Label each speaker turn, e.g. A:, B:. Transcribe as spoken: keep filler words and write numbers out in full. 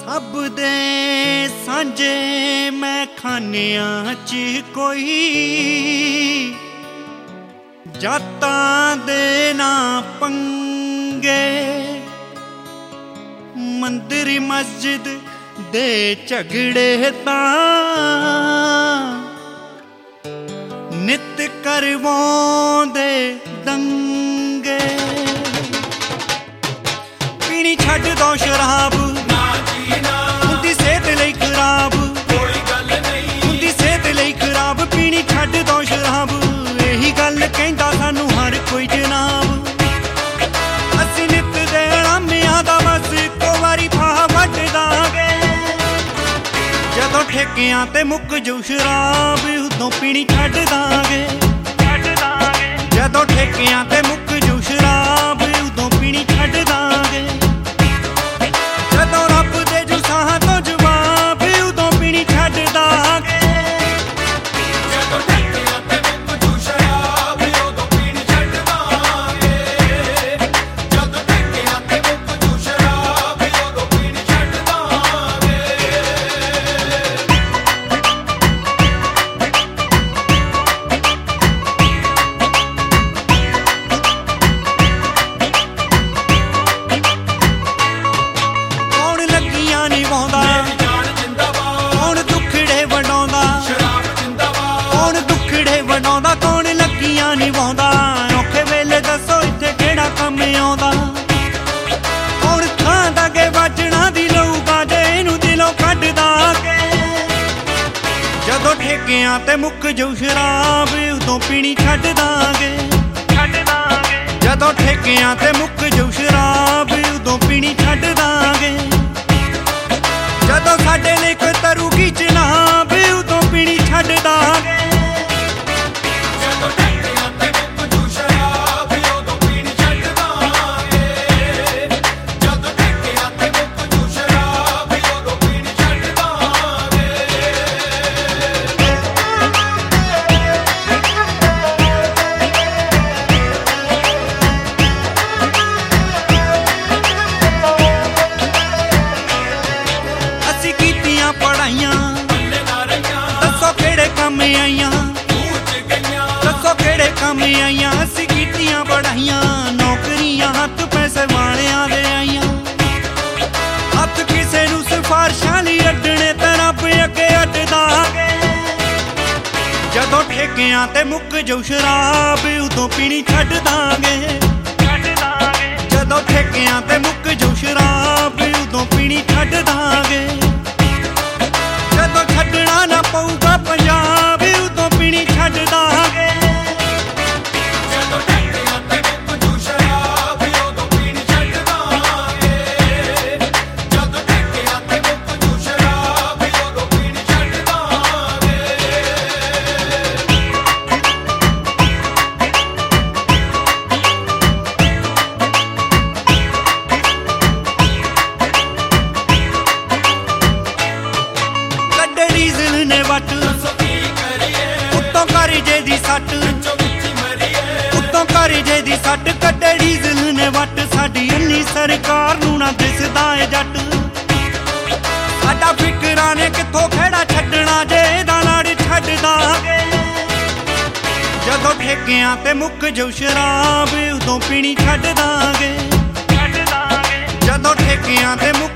A: ਰੱਬ ਦੇ ਸਾਂਝੇ ਮੈਂ ਖਾਨਿਆਂ 'ਚ ਕੋਈ ਜਾਤਾਂ ਦੇ ਨਾ ਪੰਗੇ, ਮੰਦਿਰ ਮਸਜਿਦ ਦੇ ਝਗੜੇ ਤਾਂ ਨਿਤ ਕਰਵਾਉਂਦੇ ਦੰਗੇ। ਪੀਣੀ ਛੱਡ ਦੋ ਸ਼ਰਾਬ, ਹੁੰਦੀ ਸਿਹਤ ਲਈ ਖਰਾਬ, ਹੁੰਦੀ ਸਿਹਤ ਲਈ ਖਰਾਬ। ਪੀਣੀ ਛੱਡ ਦੋ ਸ਼ਰਾਬ, ਇਹੀ ਗੱਲ ਕਹਿੰਦਾ ਸਾਨੂੰ ਹਰ ਕੋਈ ਜਨਾਬ। ਅਸੀਂ ਨਿੱਤ ਦੇ ਰਾਮਿਆਂ ਦਾ ਬਸ ਇੱਕੋ ਵਾਰੀ ਫਾਹ ਵੱਢ ਦਾਂਗੇ। ਜਦੋਂ ਠੇਕਿਆਂ ਤੇ ਮੁੱਕ ਜੂ ਸ਼ਰਾਬ, ਉਦੋਂ ਪੀਣੀ ਛੱਡ ਦਾਂਗੇ। ਜਦੋਂ ਠੇਕਿਆਂ ਤੇ ਮੁੱਕ ਜੂ ਸ਼ਰਾਬ, ਉਦੋਂ ਪੀਣੀ ਛੱਡ ਦਾਂਗੇ। ਜਦੋਂ ਰੱਬ ਦੇ ਜੂ ਸਾਹਾਂ ਤੋਂ ਜਵਾਬ, ਉਦੋਂ ਪੀਣੀ ਛੱਡ ਦਾਂਗੇ।
B: ਜਦੋਂ ਠੇਕਿਆਂ ਤੇ ਮੁੱਕ ਜੂ ਸ਼ਰਾਬ, ਉਦੋਂ ਪੀਣੀ ਛੱਡ ਦਾਂਗੇ। ਜਦੋਂ ਠੇਕਿਆਂ ਤੇ ਮੁੱਕ ਜੂ ਸ਼ਰਾਬ, ਉਦੋਂ ਪੀਣੀ ਛੱਡ ਦਾਂਗੇ।
A: ਕੌਣ ਲੱਗੀਆਂ ਨਿਭਾਉਂਦਾ, ਕੌਣ ਦੁੱਖੜੇ ਵੰਡਾਉਂਦਾ, ਕੌਣ ਦੁੱਖੜੇ ਵੰਡਾਉਂਦਾ, ਕੌਣ ਲੱਗੀਆਂ ਨਿਭਾਉਂਦਾ। ਔਖੇ ਵੇਲੇ ਦੱਸੋ ਇੱਥੇ ਕਿਹੜਾ ਕੰਮ ਆਉਂਦਾ। ਕੌਣ ਥਾਂ ਦਾਗੇ ਵੱਜਣਾ ਦੀ ਲਊਗਾ, ਜੇ ਇਹਨੂੰ ਦਿਲੋਂ ਕੱਢ ਦਾਂਗੇ। ਜਦੋਂ ਠੇਕਿਆਂ ਤੇ ਮੁੱਕ ਜੂ ਸ਼ਰਾਬ, ਉਦੋਂ ਪੀਣੀ ਛੱਡ ਦਾਂਗੇ। ਜਦੋਂ ਠੇਕਿਆਂ ਤੇ ਮੁੱਕ ਜੂ ਸ਼ਰਾਬ, ਉਦੋਂ ਪੀਣੀ ਛੱਡ ਦਾਂਗੇ। ਜਦੋਂ ਸਾਡੇ ਲਈ ਕੋਈ ਤਰੂਗੀ ਜਨਾਬ, ਉਦੋਂ ਪੀਣੀ ਛੱਡ ਦਾਂਗੇ।
B: ਜਦੋਂ ਠੇਕਿਆਂ ਤੇ ਮੁੱਕ ਜੂ ਸ਼ਰਾਬ, ਉਦੋਂ ਪੀਣੀ ਛੱਡ ਦਾਂਗੇ। ਜਦੋਂ ਠੇਕਿਆਂ ਤੇ ਮੁੱਕ ਜੂ ਸ਼ਰਾਬ, ਉਦੋਂ ਪੀਣੀ ਛੱਡ ਦਾਂਗੇ।
A: ਅਸੀਂ ਕੀਤੀਆਂ ਪੜ੍ਹਾਈਆਂ, ਦੱਸੋ ਕਿਹੜੇ ਕੰਮ ਆਈਆਂ। ਦੱਸੋ ਕਿਹੜੇ ਕੰਮ ਆਈਆਂ। ਅਸੀਂ ਕੀਤੀਆਂ ਪੜ੍ਹਾਈਆਂ, ਨੌਕਰੀਆਂ ਹੱਥ ਪੈਸੇ ਵਾਲਿਆਂ ਦੇ ਆਈਆਂ। ਹੱਥ ਕਿਸੇ ਨੂੰ ਸਿਫਾਰਸ਼ਾਂ ਲਈ ਅੱਡਣੇ ਤਾਂ ਰੱਬ ਅੱਗੇ ਅੱਡ ਦਾਂਗੇ। ਜਦੋਂ ਠੇਕਿਆਂ ਤੇ ਮੁੱਕ ਜੂ ਸ਼ਰਾਬ, ਉਦੋਂ ਪੀਣੀ ਛੱਡ ਦਾਂਗੇ। ਜਦੋਂ ਠੇਕਿਆਂ ਤੇ ਮੁੱਕ ਜੂ ਸ਼ਰਾਬ, ਉਦੋਂ ਪੀਣੀ ਛੱਡ ਦਾਂਗੇ। ਜਦੋਂ ਛੱਡਣਾ ਨਾ ਪਊਗਾ ਪੰਜਾਬ, ਉਦੋਂ ਪੀਣੀ ਛੱਡ ਦਾਂਗੇ।
B: ਜਦੋਂ ਠੇਕਿਆਂ ਤੇ ਮੁੱਕ ਜੂ ਸ਼ਰਾਬ, ਉਦੋਂ ਪੀਣੀ ਛੱਡ ਦਾਂਗੇ। ਜਦੋਂ ਠੇਕਿਆਂ ਤੇ ਮੁੱਕ ਜੂ ਸ਼ਰਾਬ, ਉਦੋਂ ਪੀਣੀ ਛੱਡ ਦਾਂਗੇ।
A: ਕੱਢੇ ਡੀਜ਼ਲ ਨੇ ਵੱਟ,
B: ਦੱਸੋ ਕੀ ਕਰੀਏ,
A: ਉੱਤੋਂ ਕਰਜੇ ਦੀ ਸੱਟ,
B: ਵਿੱਚੋਂ ਵਿੱਚ ਹੀ ਮਰੀਏ।
A: ਉੱਤੋਂ ਕਰਜੇ ਦੀ ਸੱਟ। ਕੱਢੇ ਡੀਜ਼ਲ ਨੇ ਵੱਟ, ਸਾਡੀ ਇੰਨੀ ਸਰਕਾਰ ਨੂੰ ਨਾ ਦਿਸਦਾ ਏ ਜੱਟ। ਸਾਡਾ ਫਿਕਰਾਂ ਨੇ ਕਿੱਥੋਂ ਖਹਿੜਾ ਛੱਡਣਾ, ਜੇ ਇਹਦਾ ਲੜ ਛੱਡ ਦਾਂਗੇ। ਜਦੋਂ ਠੇਕਿਆਂ ਤੇ ਮੁੱਕ ਜੂ ਸ਼ਰਾਬ, ਉਦੋਂ ਪੀਣੀ ਛੱਡ ਦਾਂਗੇ। ਜਦੋਂ ਠੇਕਿਆਂ ਤੇ ਮੁੱਕ